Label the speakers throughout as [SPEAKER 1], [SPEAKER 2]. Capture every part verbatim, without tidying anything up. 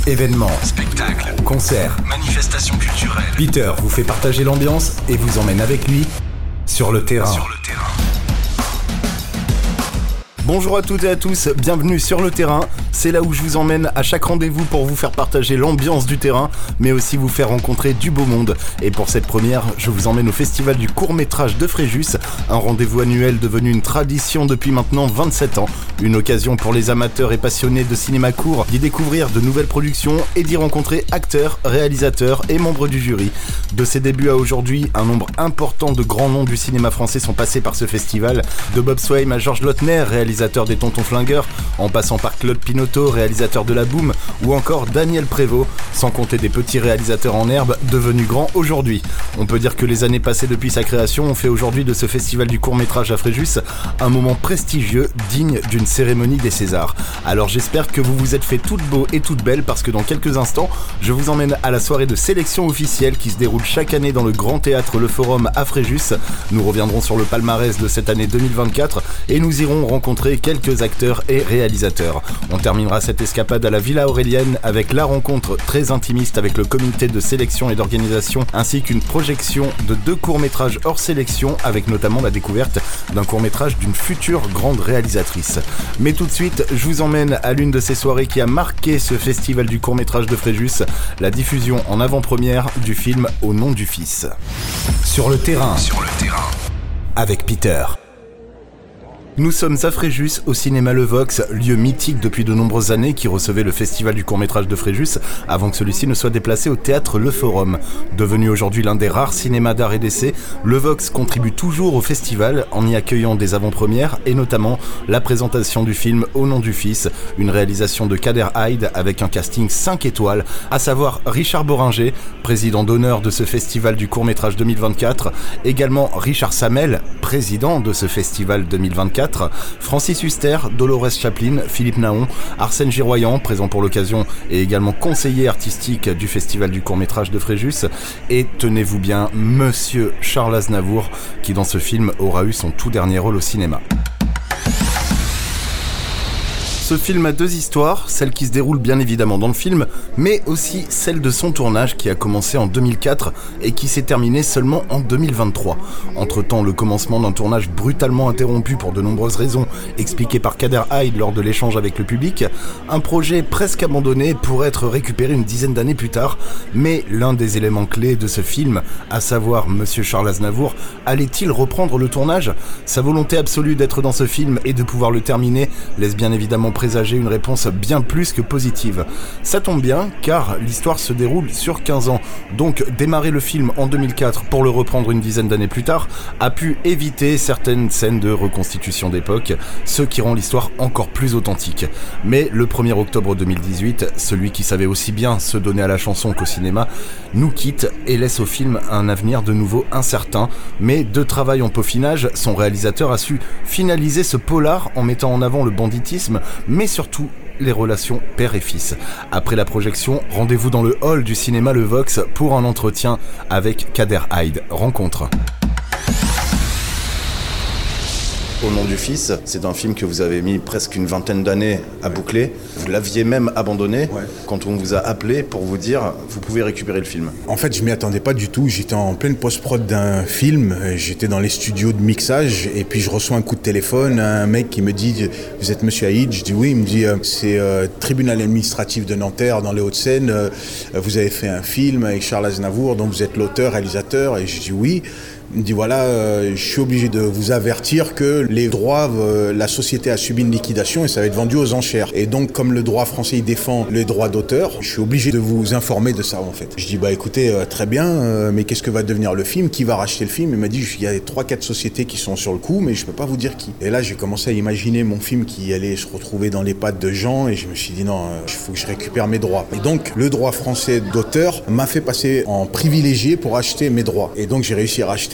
[SPEAKER 1] Événements,
[SPEAKER 2] spectacles,
[SPEAKER 1] concerts,
[SPEAKER 2] manifestations culturelles.
[SPEAKER 1] Peter vous fait partager l'ambiance et vous emmène avec lui sur le terrain.
[SPEAKER 2] Sur le terrain.
[SPEAKER 1] Bonjour à toutes et à tous, bienvenue sur le terrain. C'est là où je vous emmène à chaque rendez-vous pour vous faire partager l'ambiance du terrain, mais aussi vous faire rencontrer du beau monde. Et pour cette première, je vous emmène au Festival du court-métrage de Fréjus, un rendez-vous annuel devenu une tradition depuis maintenant vingt-sept ans. Une occasion pour les amateurs et passionnés de cinéma court d'y découvrir de nouvelles productions et d'y rencontrer acteurs, réalisateurs et membres du jury. De ses débuts à aujourd'hui, un nombre important de grands noms du cinéma français sont passés par ce festival, de Bob Swaim à Georges Lautner, réalisateur des Tontons Flingueurs, en passant par Claude Pinoteau, réalisateur de La Boum, ou encore Daniel Prévost, sans compter des petits réalisateurs en herbe devenus grands aujourd'hui. On peut dire que les années passées depuis sa création ont fait aujourd'hui de ce festival du court-métrage à Fréjus un moment prestigieux, digne d'une cérémonie des Césars. Alors j'espère que vous vous êtes fait toutes beaux et toutes belles, parce que dans quelques instants, je vous emmène à la soirée de sélection officielle qui se déroule chaque année dans le Grand Théâtre Le Forum à Fréjus. Nous reviendrons sur le palmarès de cette année deux mille vingt-quatre et nous irons rencontrer quelques acteurs et réalisateurs. On terminera cette escapade à la Villa Aurélienne avec la rencontre très intimiste avec le comité de sélection et d'organisation, ainsi qu'une projection de deux courts-métrages hors sélection, avec notamment la découverte d'un court-métrage d'une future grande réalisatrice. Mais tout de suite, je vous emmène à l'une de ces soirées qui a marqué ce festival du court-métrage de Fréjus, la diffusion en avant-première du film Au nom du Fils. Sur le terrain.
[SPEAKER 2] Sur le terrain.
[SPEAKER 1] Avec Peter. Nous sommes à Fréjus, au cinéma Le Vox, lieu mythique depuis de nombreuses années qui recevait le festival du court-métrage de Fréjus avant que celui-ci ne soit déplacé au théâtre Le Forum. Devenu aujourd'hui l'un des rares cinémas d'art et d'essai, Le Vox contribue toujours au festival en y accueillant des avant-premières et notamment la présentation du film Au nom du Fils, une réalisation de Kader Hyde avec un casting cinq étoiles, à savoir Richard Boringer, président d'honneur de ce festival du court-métrage deux mille vingt-quatre, également Richard Samel, président de ce festival deux mille vingt-quatre, Francis Huster, Dolores Chaplin, Philippe Naon, Arsène Giroyan, présent pour l'occasion et également conseiller artistique du Festival du court-métrage de Fréjus, et tenez-vous bien, Monsieur Charles Aznavour, qui dans ce film aura eu son tout dernier rôle au cinéma. Ce film a deux histoires, celle qui se déroule bien évidemment dans le film, mais aussi celle de son tournage qui a commencé en deux mille quatre et qui s'est terminé seulement en deux mille vingt-trois. Entre-temps, le commencement d'un tournage brutalement interrompu pour de nombreuses raisons, expliquées par Kader Hyde lors de l'échange avec le public, un projet presque abandonné pour être récupéré une dizaine d'années plus tard, mais l'un des éléments clés de ce film, à savoir Monsieur Charles Aznavour, allait-il reprendre le tournage ? Sa volonté absolue d'être dans ce film et de pouvoir le terminer laisse bien évidemment présager une réponse bien plus que positive. Ça tombe bien, car l'histoire se déroule sur quinze ans, donc démarrer le film en deux mille quatre pour le reprendre une dizaine d'années plus tard a pu éviter certaines scènes de reconstitution d'époque, ce qui rend l'histoire encore plus authentique. Mais le premier octobre deux mille dix-huit, celui qui savait aussi bien se donner à la chanson qu'au cinéma, nous quitte et laisse au film un avenir de nouveau incertain, mais de travail en peaufinage, son réalisateur a su finaliser ce polar en mettant en avant le banditisme, mais surtout les relations père et fils. Après la projection, rendez-vous dans le hall du cinéma Le Vox pour un entretien avec Kader Hyde. Rencontre. Au nom du Fils, c'est un film que vous avez mis presque une vingtaine d'années à boucler. Vous l'aviez même abandonné ouais. Quand on vous a appelé pour vous dire « vous pouvez récupérer le film ».
[SPEAKER 3] En fait, je m'y attendais pas du tout. J'étais en pleine post-prod d'un film. J'étais dans les studios de mixage et puis je reçois un coup de téléphone. Un mec qui me dit « vous êtes monsieur Hyde ?» Je dis « oui ». Il me dit « c'est euh, tribunal administratif de Nanterre dans les Hauts-de-Seine. Euh, vous avez fait un film avec Charles Aznavour dont vous êtes l'auteur, réalisateur ». Et je dis « oui ». Il me dit voilà, euh, je suis obligé de vous avertir que les droits, euh, la société a subi une liquidation et ça va être vendu aux enchères. Et donc, comme le droit français il défend les droits d'auteur, je suis obligé de vous informer de ça en fait. Je dis bah écoutez, euh, très bien, euh, mais qu'est-ce que va devenir le film ? Qui va racheter le film ? Il m'a dit il y a trois quatre sociétés qui sont sur le coup, mais je peux pas vous dire qui. Et là, j'ai commencé à imaginer mon film qui allait se retrouver dans les pattes de gens et je me suis dit non, il faut que je récupère mes droits. Et donc, le droit français d'auteur m'a fait passer en privilégié pour acheter mes droits. Et donc, j'ai réussi à racheter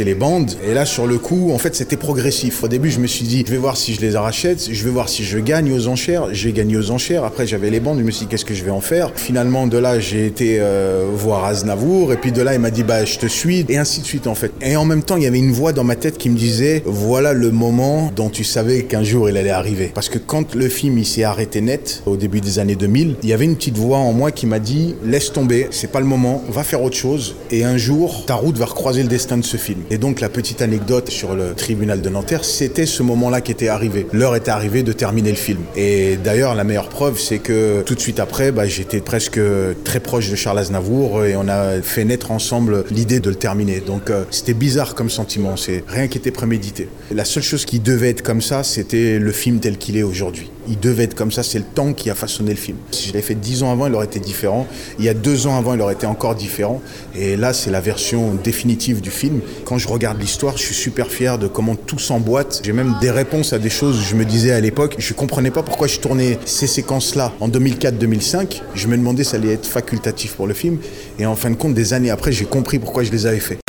[SPEAKER 3] acheté les bandes. Et là, sur le coup, en fait, c'était progressif. Au début, je me suis dit, je vais voir si je les rachète, je vais voir si je gagne aux enchères. J'ai gagné aux enchères. Après, j'avais les bandes. Je me suis dit, qu'est-ce que je vais en faire? Finalement, de là, j'ai été euh, voir Aznavour. Et puis de là, il m'a dit, bah, je te suis. Et ainsi de suite, en fait. Et en même temps, il y avait une voix dans ma tête qui me disait, voilà le moment dont tu savais qu'un jour il allait arriver. Parce que quand le film il s'est arrêté net, au début des années deux mille, il y avait une petite voix en moi qui m'a dit, laisse tomber, c'est pas le moment, va faire autre chose. Et un jour, ta route va recroiser le destin de ce film. Et donc, la petite anecdote sur le tribunal de Nanterre, c'était ce moment-là qui était arrivé. L'heure était arrivée de terminer le film. Et d'ailleurs, la meilleure preuve, c'est que tout de suite après, bah, j'étais presque très proche de Charles Aznavour et on a fait naître ensemble l'idée de le terminer. Donc, euh, c'était bizarre comme sentiment. C'est rien qui était prémédité. La seule chose qui devait être comme ça, c'était le film tel qu'il est aujourd'hui. Il devait être comme ça, c'est le temps qui a façonné le film. Si je l'avais fait dix ans avant, il aurait été différent. Il y a deux ans avant, il aurait été encore différent. Et là, c'est la version définitive du film. Quand je regarde l'histoire, je suis super fier de comment tout s'emboîte. J'ai même des réponses à des choses que je me disais à l'époque. Je comprenais pas pourquoi je tournais ces séquences-là en deux mille quatre deux mille cinq. Je me demandais si ça allait être facultatif pour le film. Et en fin de compte, des années après, j'ai compris pourquoi je les avais fait.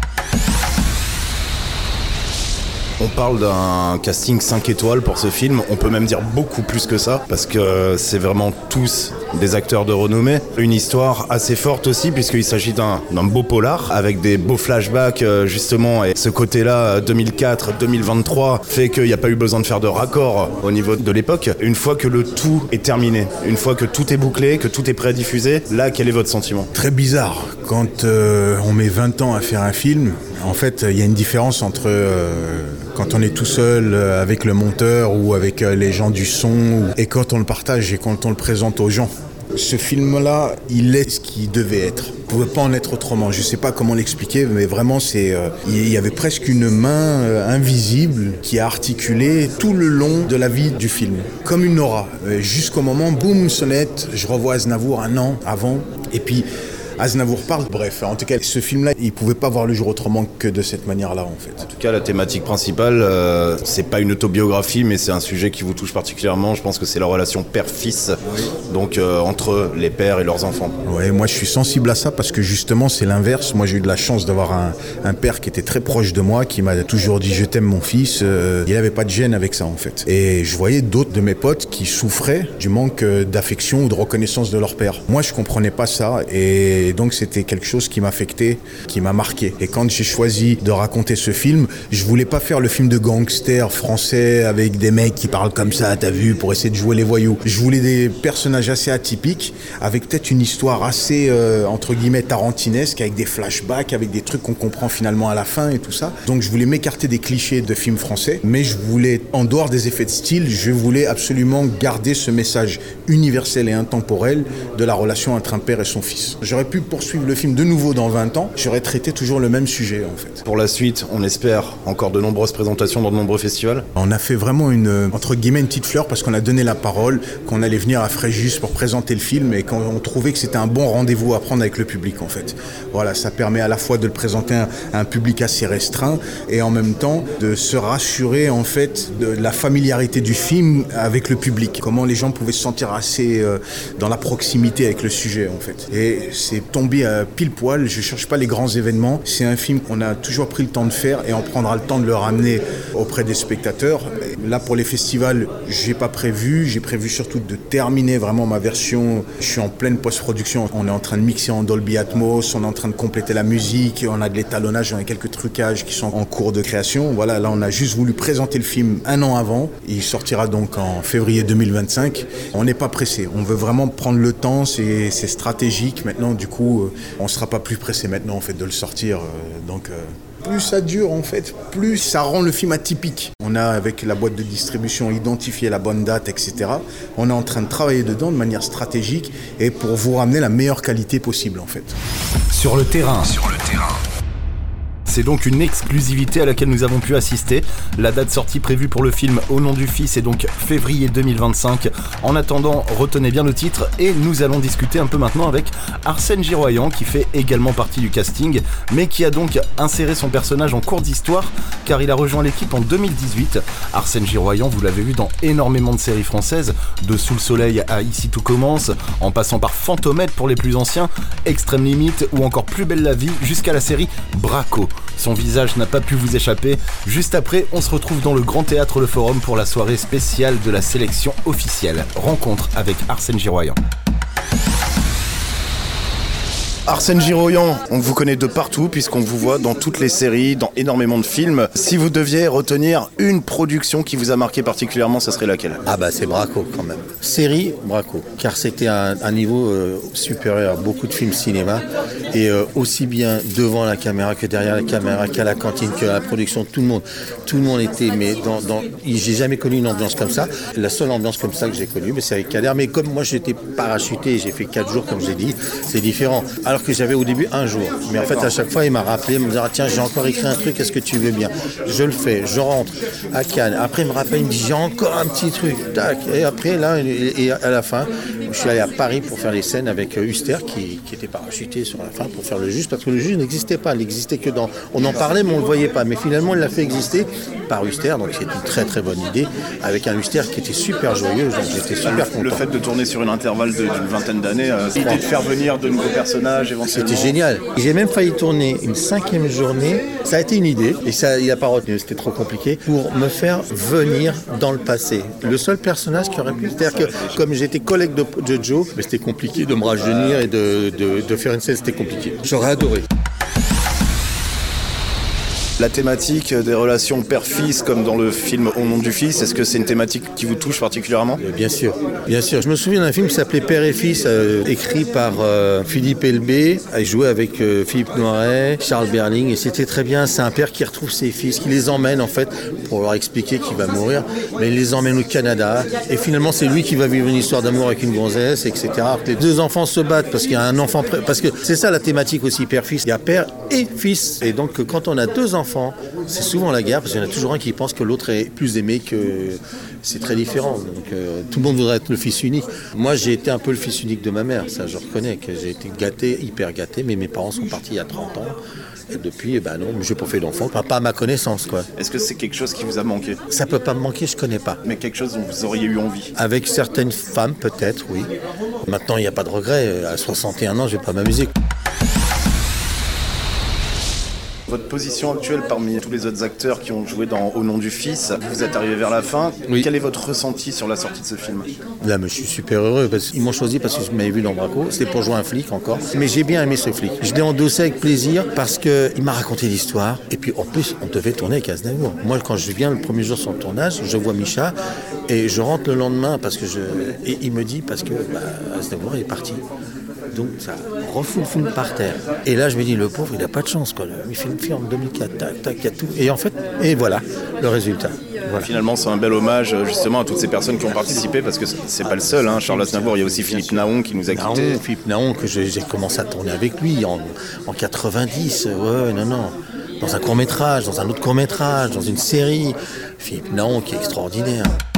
[SPEAKER 1] On parle d'un casting cinq étoiles pour ce film, on peut même dire beaucoup plus que ça, parce que c'est vraiment tous des acteurs de renommée. Une histoire assez forte aussi, puisqu'il s'agit d'un, d'un beau polar, avec des beaux flashbacks justement, et ce côté-là, deux mille quatre deux mille vingt-trois, fait qu'il n'y a pas eu besoin de faire de raccord au niveau de l'époque. Une fois que le tout est terminé, une fois que tout est bouclé, que tout est prêt à diffuser, là, quel est votre sentiment?
[SPEAKER 3] Très bizarre. Quand euh, on met vingt ans à faire un film, en fait, il y a une différence entre... Euh, quand on est tout seul euh, avec le monteur ou avec euh, les gens du son, ou... et quand on le partage et quand on le présente aux gens. Ce film-là, il est ce qu'il devait être. Il ne pouvait pas en être autrement. Je ne sais pas comment l'expliquer, mais vraiment, c'est, euh, il y avait presque une main euh, invisible qui a articulé tout le long de la vie du film. Comme une aura. Euh, jusqu'au moment, boum, sonnette, je revois Aznavour un an avant. Et puis... Aznavour parle, bref, en tout cas, ce film-là, il pouvait pas voir le jour autrement que de cette manière-là, en fait.
[SPEAKER 1] En tout cas, la thématique principale, euh, c'est pas une autobiographie, mais c'est un sujet qui vous touche particulièrement. Je pense que c'est la relation père-fils, oui. donc euh, entre les pères et leurs enfants.
[SPEAKER 3] Ouais, moi, je suis sensible à ça parce que justement, c'est l'inverse. Moi, j'ai eu de la chance d'avoir un, un père qui était très proche de moi, qui m'a toujours dit « je t'aime, mon fils euh, ». Il avait pas de gêne avec ça, en fait. Et je voyais d'autres de mes potes qui souffraient du manque d'affection ou de reconnaissance de leur père. Moi, je comprenais pas ça et Et donc, c'était quelque chose qui m'affectait, qui m'a marqué. Et quand j'ai choisi de raconter ce film, je voulais pas faire le film de gangster français avec des mecs qui parlent comme ça, t'as vu, pour essayer de jouer les voyous. Je voulais des personnages assez atypiques, avec peut-être une histoire assez, euh, entre guillemets, tarantinesque, avec des flashbacks, avec des trucs qu'on comprend finalement à la fin et tout ça. Donc, je voulais m'écarter des clichés de films français, mais je voulais, en dehors des effets de style, je voulais absolument garder ce message universel et intemporel de la relation entre un père et son fils. J'aurais pu poursuivre le film de nouveau dans vingt ans, j'aurais traité toujours le même sujet en fait.
[SPEAKER 1] Pour la suite, on espère encore de nombreuses présentations dans de nombreux festivals.
[SPEAKER 3] On a fait vraiment une, entre guillemets, une petite fleur parce qu'on a donné la parole, qu'on allait venir à Fréjus pour présenter le film et qu'on trouvait que c'était un bon rendez-vous à prendre avec le public en fait. Voilà, ça permet à la fois de le présenter à un public assez restreint et en même temps de se rassurer en fait de la familiarité du film avec le public. Comment les gens pouvaient se sentir assez euh, dans la proximité avec le sujet en fait. Et c'est tombé à pile poil, je cherche pas les grands événements, c'est un film qu'on a toujours pris le temps de faire et on prendra le temps de le ramener auprès des spectateurs. Là pour les festivals, j'ai pas prévu, j'ai prévu surtout de terminer vraiment ma version, je suis en pleine post-production, on est en train de mixer en Dolby Atmos, on est en train de compléter la musique, on a de l'étalonnage, on a quelques trucages qui sont en cours de création. Voilà, là on a juste voulu présenter le film un an avant, il sortira donc en février deux mille vingt-cinq. On n'est pas pressé, on veut vraiment prendre le temps, c'est, c'est stratégique. Maintenant du coup, on ne sera pas plus pressé maintenant en fait de le sortir, donc... Euh Plus ça dure en fait, plus ça rend le film atypique. On a avec la boîte de distribution identifié la bonne date, et cetera. On est en train de travailler dedans de manière stratégique et pour vous ramener la meilleure qualité possible en fait.
[SPEAKER 1] Sur le terrain.
[SPEAKER 2] Sur le terrain.
[SPEAKER 1] C'est donc une exclusivité à laquelle nous avons pu assister. La date sortie prévue pour le film Au nom du fils est donc février deux mille vingt-cinq. En attendant, retenez bien le titre et nous allons discuter un peu maintenant avec Arsène Giroyan qui fait également partie du casting mais qui a donc inséré son personnage en cours d'histoire car il a rejoint l'équipe en deux mille dix-huit. Arsène Giroyan, vous l'avez vu dans énormément de séries françaises, de Sous le soleil à Ici tout commence, en passant par Fantomètre pour les plus anciens, Extrême limite ou encore Plus belle la vie jusqu'à la série Braco. Son visage n'a pas pu vous échapper. Juste après, on se retrouve dans le Grand Théâtre Le Forum pour la soirée spéciale de la sélection officielle. Rencontre avec Arsène Giroyan. Arsène Giroyan, on vous connaît de partout puisqu'on vous voit dans toutes les séries, dans énormément de films. Si vous deviez retenir une production qui vous a marqué particulièrement, ça serait laquelle ?
[SPEAKER 4] Ah bah c'est Braco quand même. Série Braco, car c'était un, un niveau euh, supérieur à beaucoup de films cinéma et euh, aussi bien devant la caméra que derrière la caméra, qu'à la cantine, qu'à la production, tout le monde, tout le monde était. Mais dans, dans, j'ai jamais connu une ambiance comme ça. La seule ambiance comme ça que j'ai connue, mais c'est avec Kader. Mais comme moi j'étais parachuté, j'ai fait quatre jours comme j'ai dit, c'est différent. Alors que j'avais au début un jour. Mais en fait, à chaque fois, il m'a rappelé, il me dit ah, tiens, j'ai encore écrit un truc, est-ce que tu veux bien ? Je le fais, je rentre à Cannes. Après, il me rappelle, il me dit j'ai encore un petit truc. Tac. Et après, là, et, et à la fin, je suis allé à Paris pour faire les scènes avec Huster qui, qui était parachuté sur la fin pour faire le juge, parce que le juge n'existait pas. Il n'existait que dans. On en parlait, mais on ne le voyait pas. Mais finalement, il l'a fait exister par Huster, donc c'est une très très bonne idée, avec un Huster qui était super joyeux, donc j'étais super content.
[SPEAKER 1] Le fait de tourner sur un intervalle de, d'une vingtaine d'années, euh, l'idée de faire venir de nouveaux personnages éventuellement.
[SPEAKER 4] C'était génial. J'ai même failli tourner une cinquième journée. Ça a été une idée, et ça, il n'a pas retenu, c'était trop compliqué, pour me faire venir dans le passé. Le seul personnage qui aurait pu... C'est-à-dire que, comme j'étais collègue de, de Joe, mais c'était compliqué de me rajeunir et de, de, de faire une scène, c'était compliqué. J'aurais adoré.
[SPEAKER 1] La thématique des relations père-fils, comme dans le film Au nom du fils, est-ce que c'est une thématique qui vous touche particulièrement ?
[SPEAKER 4] Bien sûr, bien sûr. Je me souviens d'un film qui s'appelait Père et fils, euh, écrit par euh, Philippe Elbé, et joué avec euh, Philippe Noiret, Charles Berling, et c'était très bien. C'est un père qui retrouve ses fils, qui les emmène en fait, pour leur expliquer qu'il va mourir, mais il les emmène au Canada, et finalement c'est lui qui va vivre une histoire d'amour avec une gonzesse, et cetera. Les deux enfants se battent parce qu'il y a un enfant, pré- parce que c'est ça la thématique aussi, père-fils. Il y a père et fils, et donc quand on a deux enfants, c'est souvent la guerre parce qu'il y en a toujours un qui pense que l'autre est plus aimé, que c'est très différent. Donc euh, tout le monde voudrait être le fils unique. Moi j'ai été un peu le fils unique de ma mère, ça je reconnais que j'ai été gâté, hyper gâté, mais mes parents sont partis il y a trente ans. Et depuis, eh ben non, j'ai pas fait d'enfant, pas à ma connaissance quoi.
[SPEAKER 1] Est-ce que c'est quelque chose qui vous a manqué ?
[SPEAKER 4] Ça peut pas me manquer, je connais pas.
[SPEAKER 1] Mais quelque chose dont vous auriez eu envie ?
[SPEAKER 4] Avec certaines femmes peut-être, oui. Maintenant il n'y a pas de regret, à soixante et un ans je vais pas m'amuser.
[SPEAKER 1] Votre position actuelle parmi tous les autres acteurs qui ont joué dans Au nom du fils, vous êtes arrivé vers la fin.
[SPEAKER 4] Oui.
[SPEAKER 1] Quel est votre ressenti sur la sortie de ce film ?
[SPEAKER 4] Là, mais je suis super heureux parce qu'ils m'ont choisi parce que je m'avais vu dans Braco. C'était pour jouer un flic encore. Mais j'ai bien aimé ce flic. Je l'ai endossé avec plaisir parce qu'il m'a raconté l'histoire. Et puis en plus, on devait tourner avec Aznavour. Moi, quand je viens le premier jour sur le tournage, je vois Micha et je rentre le lendemain parce que je. Et il me dit parce que bah, Aznavour est parti. Donc ça refoule le film par terre. Et là je me dis le pauvre il a pas de chance quoi. Il fait une film en deux mille quatre, tac, tac, il y a tout. Et en fait, et voilà le résultat. Voilà.
[SPEAKER 1] Finalement c'est un bel hommage justement à toutes ces personnes qui ont participé parce que c'est pas le seul, hein. Charles Aznavour, il y a aussi Philippe Naon qui nous a
[SPEAKER 4] Naon,
[SPEAKER 1] quittés.
[SPEAKER 4] Philippe Naon que j'ai, j'ai commencé à tourner avec lui en, en quatre-vingt-dix, ouais non non. Dans un court-métrage, dans un autre court-métrage, dans une série. Philippe Naon qui est extraordinaire.